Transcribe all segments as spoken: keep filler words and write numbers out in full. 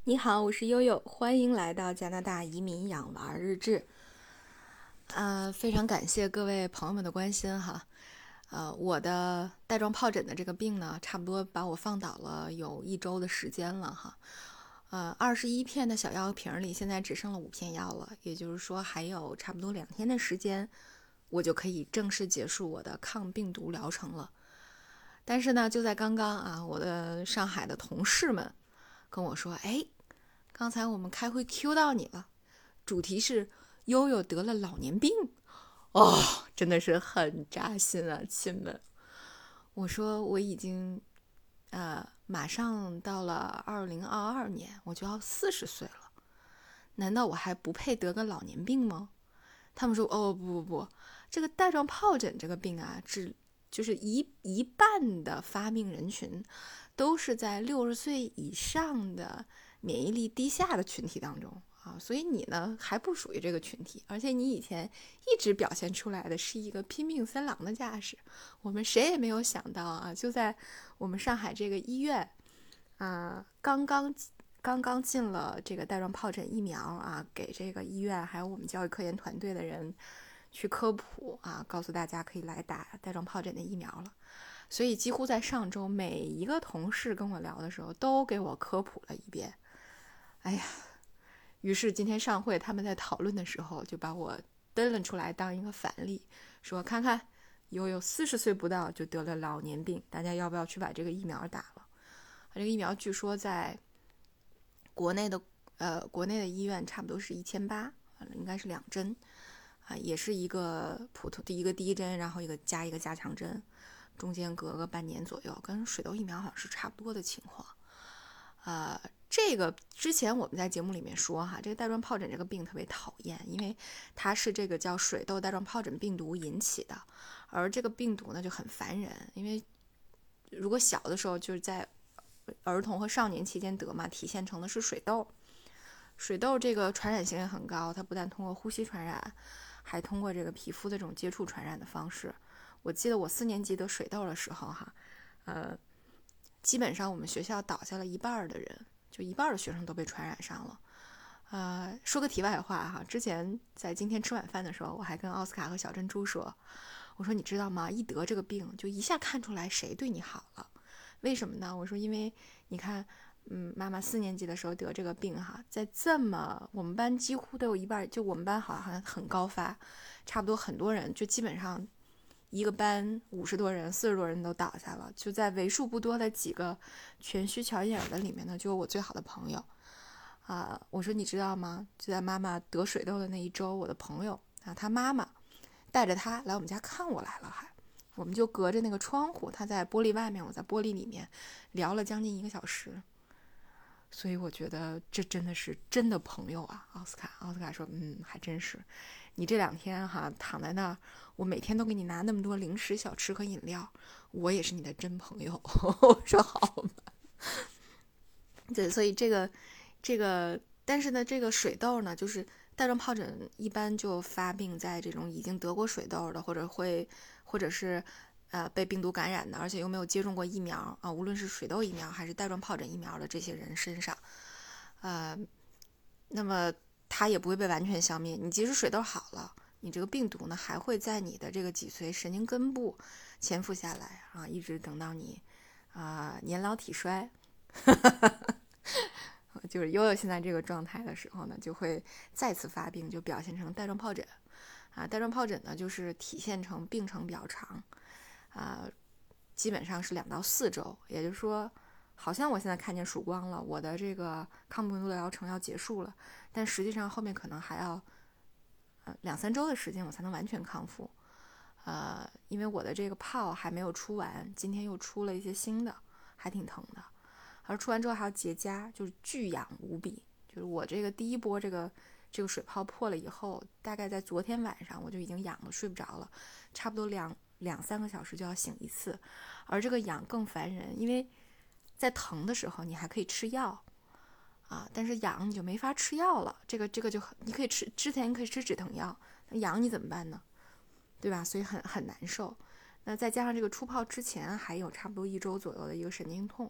你好，我是悠悠，欢迎来到加拿大移民养娃日志。呃，非常感谢各位朋友们的关心哈。呃，我的带状疱疹的这个病呢，差不多把我放倒了有一周的时间了哈。呃，二十一片的小药瓶里现在只剩了五片药了，也就是说还有差不多两天的时间，我就可以正式结束我的抗病毒疗程了。但是呢，就在刚刚啊，我的上海的同事们跟我说，哎，刚才我们开会 Q 到你了，主题是悠悠得了老年病。哦，真的是很扎心啊，亲们。我说我已经呃马上到了二零二二年，我就要四十岁了，难道我还不配得个老年病吗？他们说哦不不不，这个带状疱疹这个病啊，只就是一一半的发病人群都是在六十岁以上的免疫力低下的群体当中啊，所以你呢还不属于这个群体，而且你以前一直表现出来的是一个拼命三郎的架势。我们谁也没有想到啊，就在我们上海这个医院啊，刚刚刚刚进了这个带状疱疹疫苗啊，给这个医院还有我们教育科研团队的人去科普啊，告诉大家可以来打带状疱疹的疫苗了。所以几乎在上周，每一个同事跟我聊的时候，都给我科普了一遍。哎呀，于是今天上会他们在讨论的时候，就把我登了出来当一个反例，说看看悠悠四十岁不到就得了老年病，大家要不要去把这个疫苗打了？这个疫苗据说在国内的呃国内的医院差不多是一千八，应该是两针啊，也是一个普通第一个第一针，然后一个加一个加强针，中间隔个半年左右，跟水痘疫苗好像是差不多的情况。呃，这个之前我们在节目里面说哈，这个带状疱疹这个病特别讨厌，因为它是这个叫水痘带状疱疹病毒引起的，而这个病毒呢就很烦人，因为如果小的时候就是在儿童和少年期间得嘛，体现成的是水痘。水痘这个传染性也很高，它不但通过呼吸传染，还通过这个皮肤的这种接触传染的方式。我记得我四年级得水痘的时候哈，呃，基本上我们学校倒下了一半的人，就一半的学生都被传染上了。呃，说个题外话哈，之前在今天吃晚饭的时候，我还跟奥斯卡和小珍珠说，我说你知道吗？一得这个病，就一下看出来谁对你好了。为什么呢？我说因为你看，嗯，妈妈四年级的时候得这个病哈，在这么我们班几乎都有一半，就我们班好像很高发，差不多很多人就基本上一个班五十多人、四十多人都倒下了，就在为数不多的几个全虚乔伊尔的里面呢，就有我最好的朋友啊、呃。我说你知道吗？就在妈妈得水痘的那一周，我的朋友啊，他妈妈带着他来我们家看我来了，还。我们就隔着那个窗户，他在玻璃外面，我在玻璃里面，聊了将近一个小时。所以我觉得这真的是真的朋友啊，奥斯卡。奥斯卡说，嗯，还真是。你这两天哈躺在那儿，我每天都给你拿那么多零食、小吃和饮料，我也是你的真朋友。我说好吧。对，所以这个这个，但是呢，这个水痘呢，就是带状疱疹一般就发病在这种已经得过水痘的，或者会或者是呃被病毒感染的，而且又没有接种过疫苗啊，无论是水痘疫苗还是带状疱疹疫苗的这些人身上，呃，那么它也不会被完全消灭。你即使水痘好了，你这个病毒呢还会在你的这个脊髓神经根部潜伏下来啊，一直等到你啊、呃、年老体衰。就是悠悠现在这个状态的时候呢，就会再次发病，就表现成带状疱疹啊。带状疱疹呢，就是体现成病程比较长啊，基本上是两到四周，也就是说，好像我现在看见曙光了，我的这个抗病毒疗程要结束了，但实际上后面可能还要呃两三周的时间，我才能完全康复。呃，因为我的这个泡还没有出完，今天又出了一些新的，还挺疼的。而出完之后还要结痂，就是巨痒无比。就是我这个第一波这个这个水泡破了以后，大概在昨天晚上我就已经痒的睡不着了，差不多两两三个小时就要醒一次。而这个痒更烦人，因为在疼的时候你还可以吃药啊，但是痒你就没法吃药了。这个这个就你可以吃，之前你可以吃止疼药，那痒你怎么办呢？对吧？所以很很难受。那再加上这个出泡之前还有差不多一周左右的一个神经痛，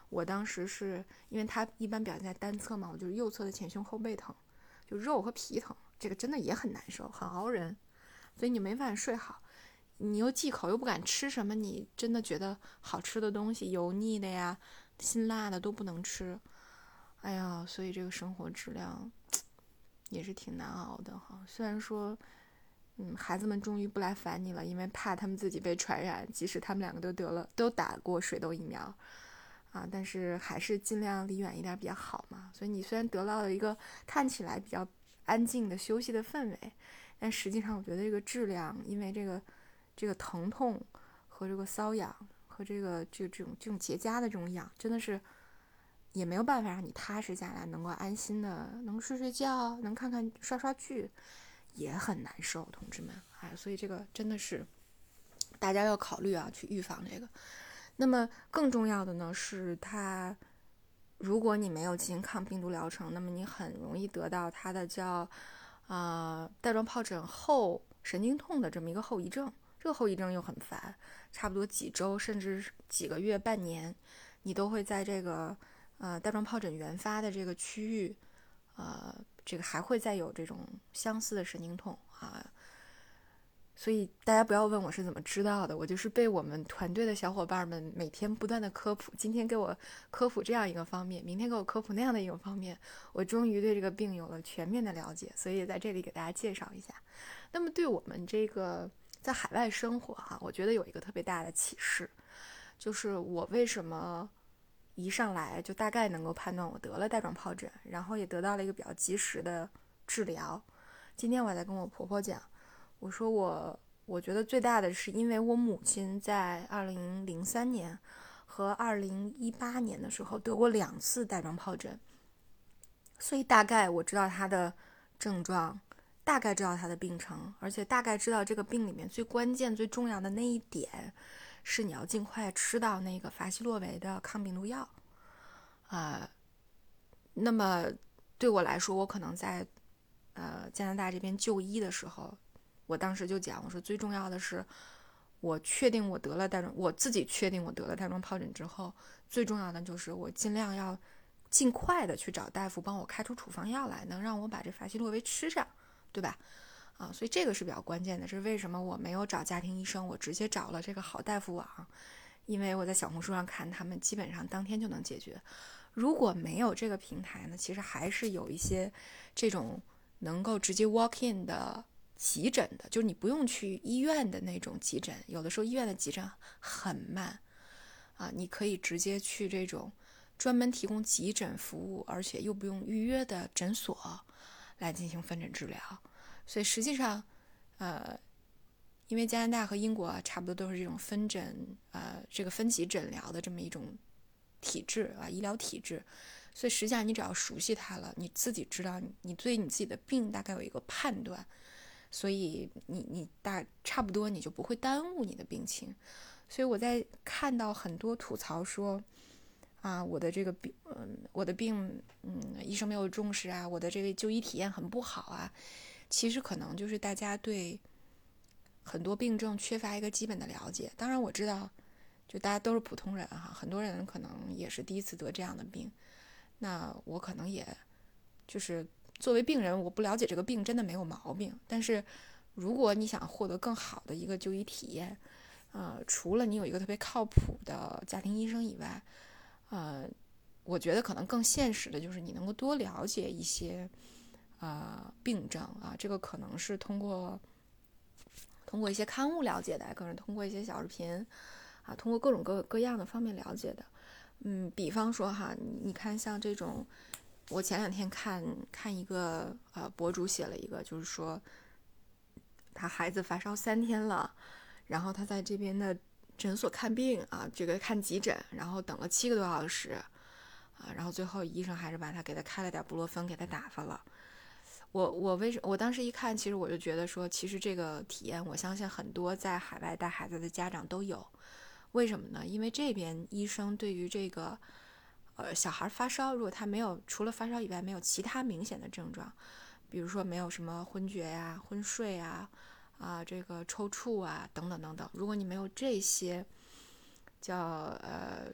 我当时是因为它一般表现在单侧嘛，我就是右侧的前胸后背疼，就肉和皮疼，这个真的也很难受，很熬人，所以你没法睡好。你又忌口又不敢吃什么，你真的觉得好吃的东西，油腻的呀、辛辣的都不能吃。哎呀，所以这个生活质量也是挺难熬的哈。虽然说，嗯，孩子们终于不来烦你了，因为怕他们自己被传染，即使他们两个都得了，都打过水痘疫苗啊，但是还是尽量离远一点比较好嘛。所以你虽然得到了一个看起来比较安静的休息的氛围，但实际上我觉得这个质量，因为这个这个疼痛和这个瘙痒和这个这这种这种结痂的这种痒，真的是也没有办法让你踏实下来，能够安心的能睡睡觉，能看看刷刷剧，也很难受，同志们。哎，所以这个真的是大家要考虑啊，去预防这个。那么更重要的呢是它。如果你没有进行抗病毒疗程，那么你很容易得到它的叫呃带状疱疹后神经痛的这么一个后遗症。这个后遗症又很烦，差不多几周甚至几个月、半年，你都会在这个呃带状疱疹原发的这个区域，呃，这个还会再有这种相似的神经痛啊。所以大家不要问我是怎么知道的，我就是被我们团队的小伙伴们每天不断的科普，今天给我科普这样一个方面，明天给我科普那样的一个方面，我终于对这个病有了全面的了解，所以在这里给大家介绍一下。那么对我们这个在海外生活哈，我觉得有一个特别大的启示，就是我为什么一上来就大概能够判断我得了带状疱疹，然后也得到了一个比较及时的治疗。今天我在跟我婆婆讲，我说我我觉得最大的是因为我母亲在二零零三年和二零一八年的时候得过两次带状疱疹，所以大概我知道她的症状，大概知道她的病程，而且大概知道这个病里面最关键最重要的那一点是你要尽快吃到那个法西洛韦的抗病毒药啊、呃。那么对我来说，我可能在呃加拿大这边就医的时候，我当时就讲，我说最重要的是，我确定我得了带状，我自己确定我得了带状疱疹之后，最重要的就是我尽量要尽快的去找大夫帮我开出处方药来，能让我把这法西洛韦吃上，对吧？啊，所以这个是比较关键的，这是为什么我没有找家庭医生，我直接找了这个好大夫网，因为我在小红书上看他们基本上当天就能解决。如果没有这个平台呢，其实还是有一些这种能够直接 walk in 的急诊的，就是你不用去医院的那种急诊，有的时候医院的急诊很慢啊，你可以直接去这种专门提供急诊服务，而且又不用预约的诊所来进行分诊治疗。所以实际上，呃，因为加拿大和英国、啊、差不多都是这种分诊，呃，这个分级诊疗的这么一种体制啊，医疗体制，所以实际上你只要熟悉它了，你自己知道你你对你自己的病大概有一个判断，所以你你大差不多你就不会耽误你的病情。所以我在看到很多吐槽说啊，我的这个病，嗯，我的病，嗯，医生没有重视啊，我的这个就医体验很不好啊，其实可能就是大家对很多病症缺乏一个基本的了解。当然我知道，就大家都是普通人哈，很多人可能也是第一次得这样的病，那我可能也就是作为病人，我不了解这个病真的没有毛病，但是如果你想获得更好的一个就医体验，呃，除了你有一个特别靠谱的家庭医生以外，呃，我觉得可能更现实的就是你能够多了解一些呃病症啊，这个可能是通过通过一些刊物了解的，可能通过一些小视频啊，通过各种各各样的方面了解的。嗯，比方说哈，你你看像这种，我前两天看看一个呃博主写了一个，就是说他孩子发烧三天了，然后他在这边的诊所看病啊，这个看急诊，然后等了七个多小时啊，然后最后医生还是把他给他开了点布洛芬，给他打发了。我我为什我当时一看，其实我就觉得说，其实这个体验，我相信很多在海外带孩子的家长都有。为什么呢？因为这边医生对于这个呃小孩发烧，如果他没有除了发烧以外没有其他明显的症状，比如说没有什么昏厥呀、昏睡啊、啊这个抽搐啊等等等等，如果你没有这些叫呃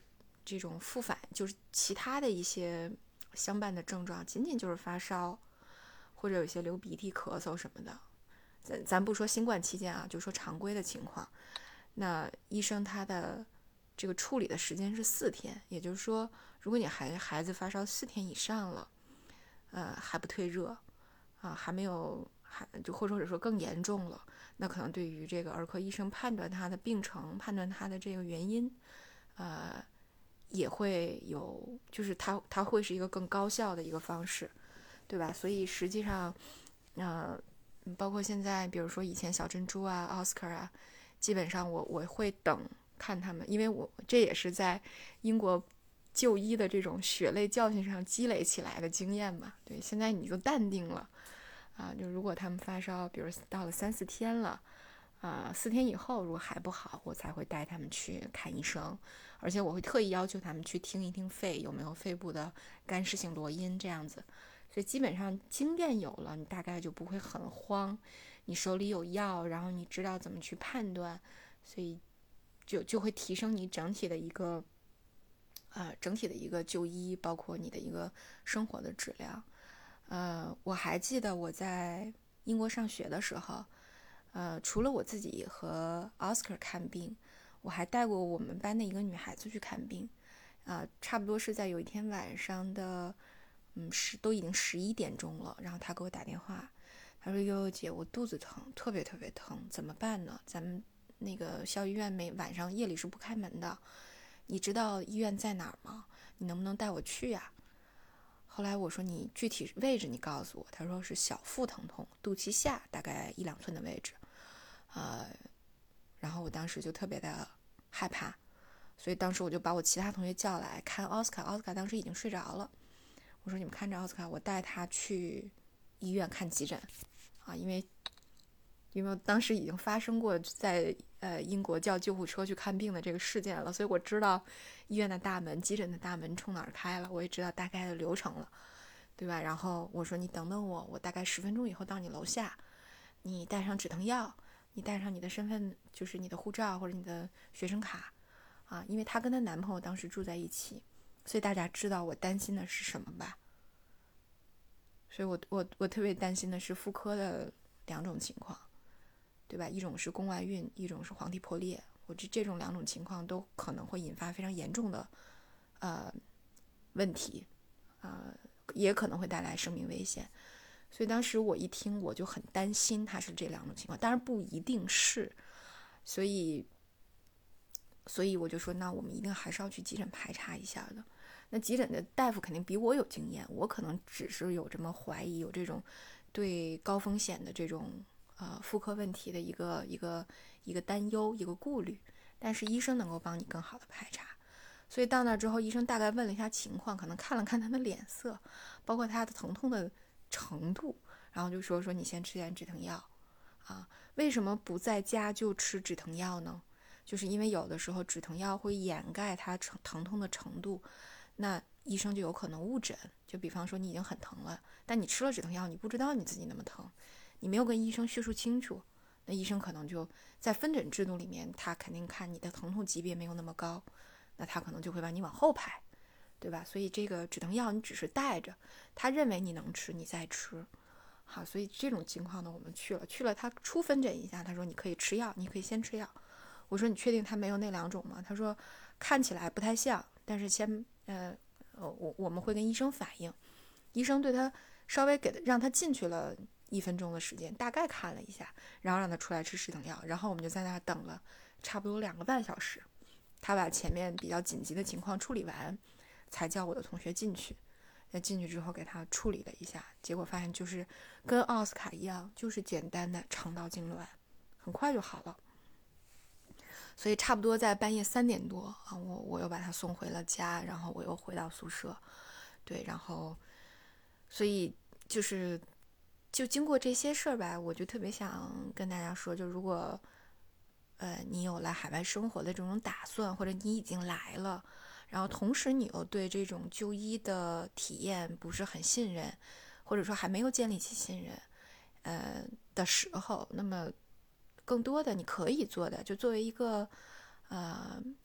这种复反，就是其他的一些相伴的症状，仅仅就是发烧，或者有些流鼻涕、咳嗽什么的。咱咱不说新冠期间啊，就说常规的情况，那医生他的这个处理的时间是四天，也就是说，如果你孩孩子发烧四天以上了，呃，还不退热啊，还没有还就或者说更严重了，那可能对于这个儿科医生判断他的病程、判断他的这个原因，呃，也会有，就是他他会是一个更高效的一个方式，对吧？所以实际上，呃。包括现在，比如说以前小珍珠啊、奥斯卡啊，基本上我我会等看他们，因为我这也是在英国就医的这种血泪教训上积累起来的经验嘛。对，现在你就淡定了啊，就如果他们发烧，比如到了三四天了，啊，四天以后如果还不好，我才会带他们去看医生，而且我会特意要求他们去听一听肺有没有肺部的干湿性罗音这样子。所以基本上经验有了，你大概就不会很慌，你手里有药，然后你知道怎么去判断，所以就就会提升你整体的一个呃整体的一个就医，包括你的一个生活的质量。呃，我还记得我在英国上学的时候，呃，除了我自己和奥斯卡看病，我还带过我们班的一个女孩子去看病，啊、呃，差不多是在有一天晚上的。嗯，十都已经十一点钟了，然后他给我打电话，他说：“悠悠姐，我肚子疼，特别特别疼，怎么办呢？咱们那个校医院每晚上夜里是不开门的，你知道医院在哪儿吗？你能不能带我去呀？”后来我说：“你具体位置你告诉我。”他说是小腹疼痛，肚脐下大概一两寸的位置，呃，然后我当时就特别的害怕，所以当时我就把我其他同学叫来看奥斯卡，奥斯卡当时已经睡着了。我说你们看着奥斯卡，我带他去医院看急诊啊，因为因为当时已经发生过在呃英国叫救护车去看病的这个事件了，所以我知道医院的大门、急诊的大门冲哪儿开了，我也知道大概的流程了，对吧？然后我说你等等我，我大概十分钟以后到你楼下，你带上止疼药，你带上你的身份，就是你的护照或者你的学生卡啊，因为她跟她男朋友当时住在一起。所以大家知道我担心的是什么吧？所以我我我特别担心的是妇科的两种情况，对吧？一种是宫外孕，一种是黄体破裂。我这这种两种情况都可能会引发非常严重的呃问题，呃，也可能会带来生命危险。所以当时我一听我就很担心它是这两种情况，当然不一定是，所以。所以我就说，那我们一定还是要去急诊排查一下的。那急诊的大夫肯定比我有经验，我可能只是有这么怀疑，有这种对高风险的这种呃妇科问题的一个一个一个担忧，一个顾虑。但是医生能够帮你更好的排查。所以到那之后，医生大概问了一下情况，可能看了看他的脸色，包括他的疼痛的程度，然后就说说你先吃点止疼药啊。为什么不在家就吃止疼药呢？就是因为有的时候止疼药会掩盖它疼痛的程度，那医生就有可能误诊。就比方说你已经很疼了，但你吃了止疼药，你不知道你自己那么疼，你没有跟医生叙述清楚，那医生可能就在分诊制度里面，他肯定看你的疼痛级别没有那么高，那他可能就会把你往后排，对吧？所以这个止疼药你只是带着，他认为你能吃，你再吃。好，所以这种情况呢，我们去了，去了他初分诊一下，他说你可以吃药，你可以先吃药。我说你确定他没有那两种吗？他说看起来不太像，但是先呃我我们会跟医生反映，医生对他稍微给的让他进去了一分钟的时间，大概看了一下，然后让他出来吃止疼药，然后我们就在那等了差不多两个半小时，他把前面比较紧急的情况处理完，才叫我的同学进去。那进去之后给他处理了一下，结果发现就是跟奥斯卡一样，就是简单的肠道痉挛，很快就好了。所以差不多在半夜三点多啊，我我又把他送回了家，然后我又回到宿舍，对，然后，所以就是就经过这些事儿吧，我就特别想跟大家说，就如果呃你有来海外生活的这种打算，或者你已经来了，然后同时你又对这种就医的体验不是很信任，或者说还没有建立起信任，呃的时候，那么更多的你可以做的，就作为一个呃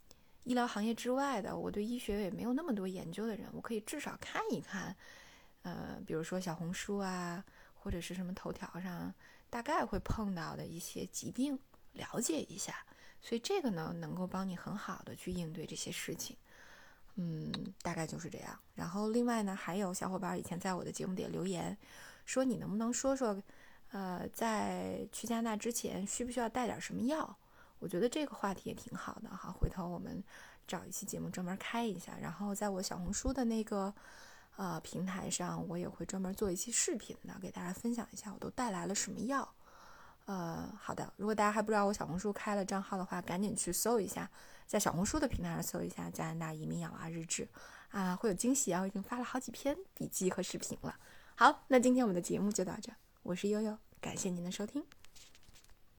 医疗行业之外的，我对医学也没有那么多研究的人，我可以至少看一看，呃，比如说小红书啊，或者是什么头条上大概会碰到的一些疾病，了解一下。所以这个呢，能够帮你很好的去应对这些事情。嗯，大概就是这样。然后另外呢，还有小伙伴以前在我的节目里留言，说你能不能说说，呃，在去加拿大之前需不需要带点什么药？我觉得这个话题也挺好的哈，回头我们找一期节目专门开一下。然后在我小红书的那个呃平台上，我也会专门做一期视频的，给大家分享一下我都带来了什么药。呃，好的，如果大家还不知道我小红书开了账号的话，赶紧去搜一下，在小红书的平台上搜一下加拿大移民养娃日志啊，会有惊喜啊！我已经发了好几篇笔记和视频了。好，那今天我们的节目就到这，我是悠悠，感谢您的收听。